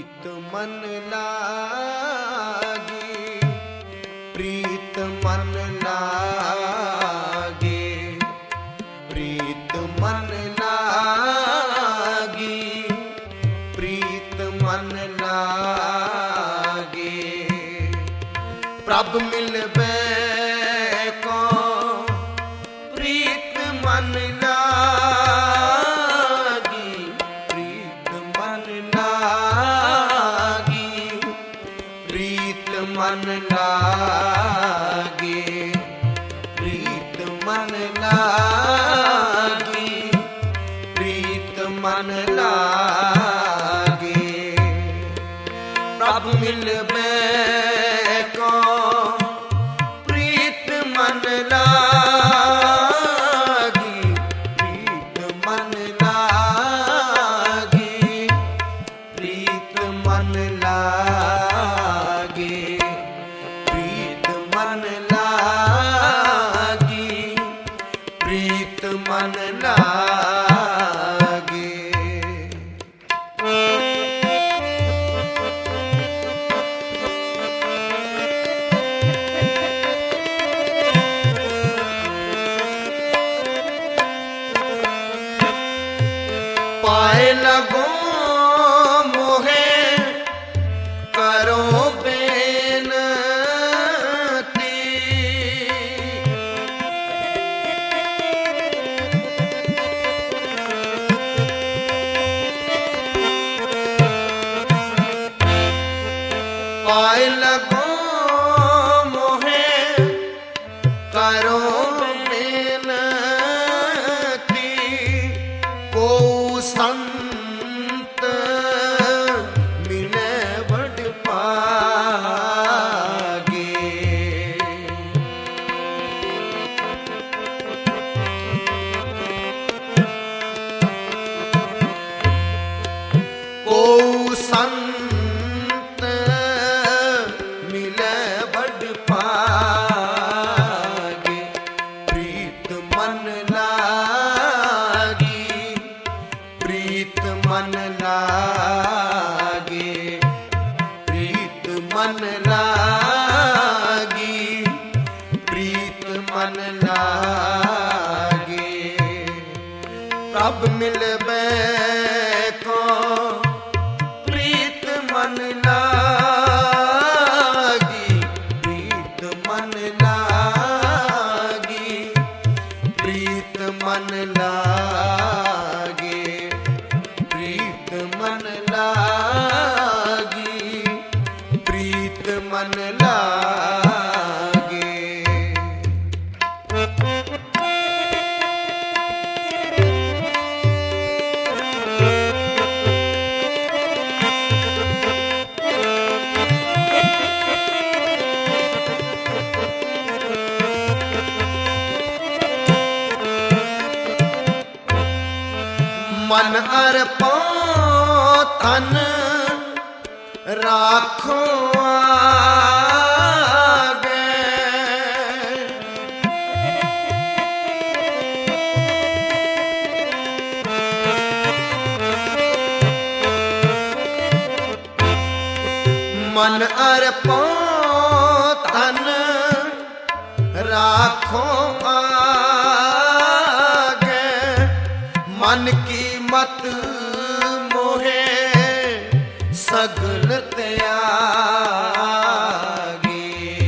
प्रीत मन लागे, प्रीत मन लागे, प्रीत मन लागे, प्रीत मन लागे। प्रभ मिलबे को प्रीत मन लागी, प्रीत मन लागी, प्रीत मन लागे, प्रीत मन लागी, प्रीत मन लागे। प्रभ मिलबे को प्रीत मन लागी, प्रीत मन लागी, प्रीत मन लागे, प्रीत मन लागी, प्रीत मन लागे। पाए लगो मोहे करो बेनती, पाए लगो मोहे करो बेनती, को संत मिले बड़ पागे। को संत मिले बड़ पागे। प्रीत मन लागी, प्रीत मन लागे, प्रीत मन लागी, प्रीत मन लागे। प्रभ मिलबे को प्रीत मन लागी, प्रीत मन लागी, प्रीत मन लागे, प्रीत मन लागी, प्रीत मन लागे। मन अर्पो तन राखो आगे, मन अर्पो तन राखो आगे। मन की मत मोहे सगल त्यागे।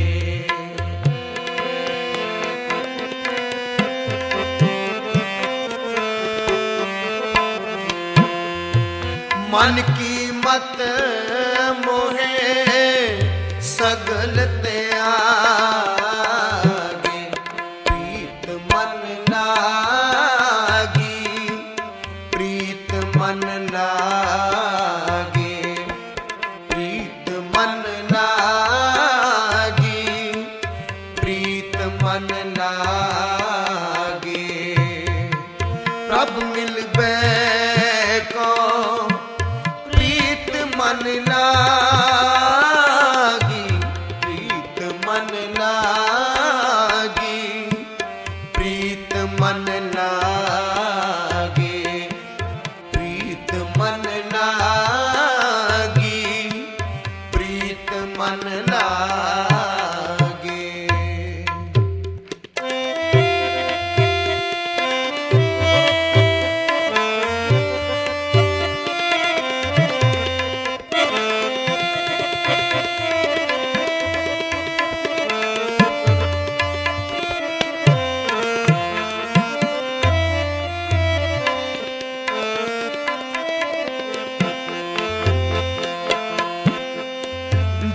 मन की मत मोहे सगल त्यागे। प्रीत मन लागी, प्रीत मन लागे, प्रीत मन लागी, प्रीत मन लागे। प्रभ मिलबे को प्रीत मन लागी, प्रीत मन लागी, प्रीत मन लागे, प्रीत मन लागी,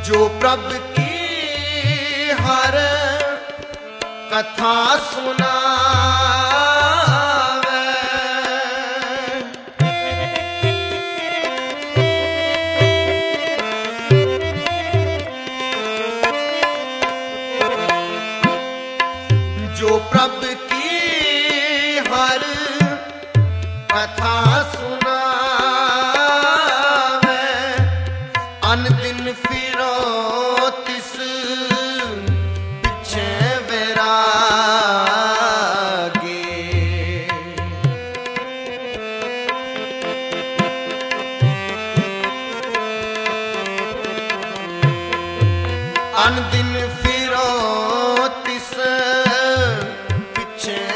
जो प्रभु की हर कथा सुनावे, जो प्रभु की हर कथा सुनावे, अन दिन फिरो तिस पिछे वैरागे। अन दिन फिरो तिस पिछे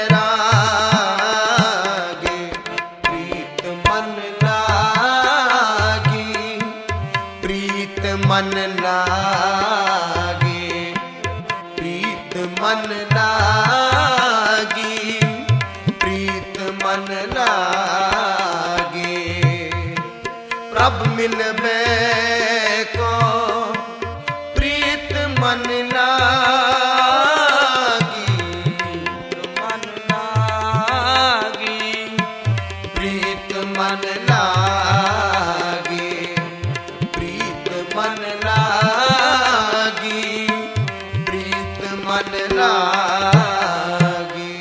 वैरागे। प्रीत मन लागी, प्रीत मन लागी, प्रीत मन लागी, प्रीत मन लागी। प्रभु मिलबे को प्रीत मन लागी, मन लागी, प्रीत मन लागी, प्रीत मन लागी, प्रीत मन लागी।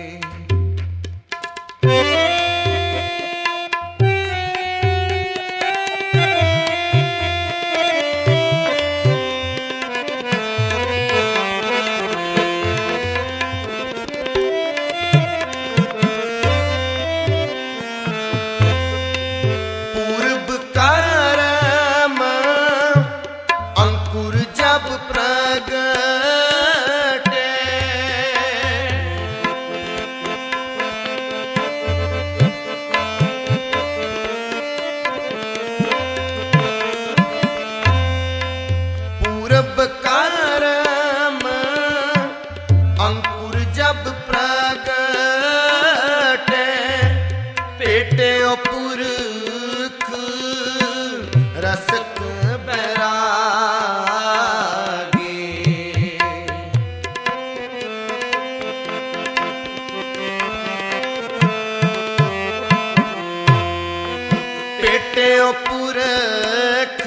पूर्व कर्म अंकुर जब प्रगटे, पूर्व कर्म अंकुर जब प्रगटे, पेटे पुरख रसक बैरागे। पेटे पुरख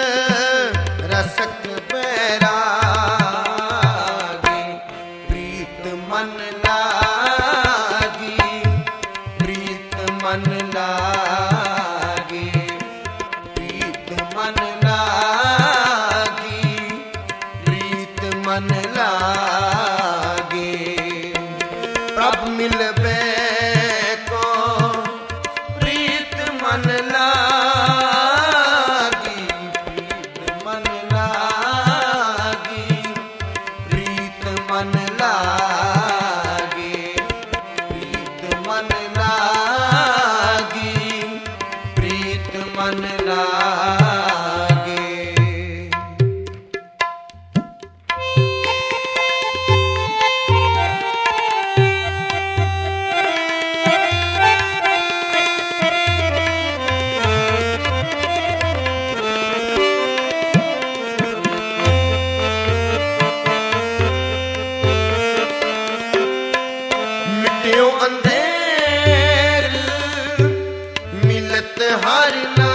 रसक बैरागे। प्रीत मन लागी, प्रीत मन लागी, प्रीत मन लागी, प्रीत मन लागी। प्रभु मिलबे को प्रीत मन लागी, प्रीत मन लागी, प्रीत मन लागी, प्रीत मन लागी, प्रीत मन लागी। मिट्यो अंधेर मिलत हर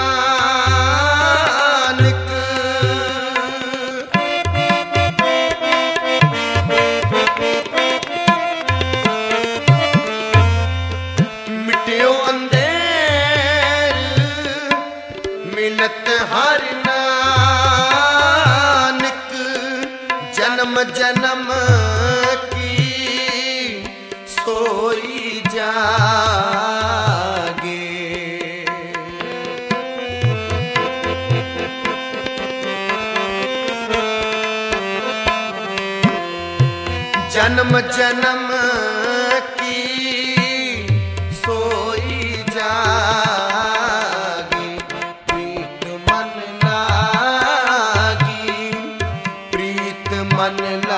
नानक, मिट्यो अंधेर मिलत हर नानक। जन्म जन्म की सोई जागे, जन्म जन्म की सोई जागे। प्रीत मन लागी, प्रीत मन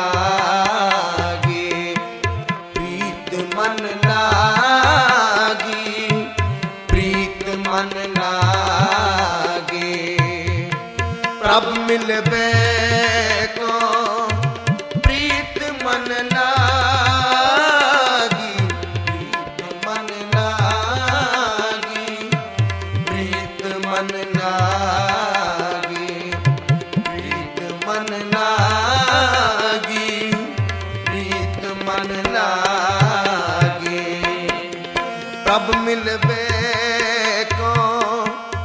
लागी, प्रीत मन लागी, प्रीत मन लागी। प्रभ मिलबे को प्रीत मन लागी, प्रीत मन लागी, प्रीत मन लागी, प्रीत मन लागी, प्रीत मन लागी। प्रभ मिलबे को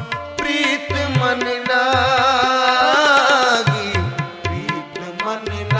प्रीत मन लागी, प्रीत मन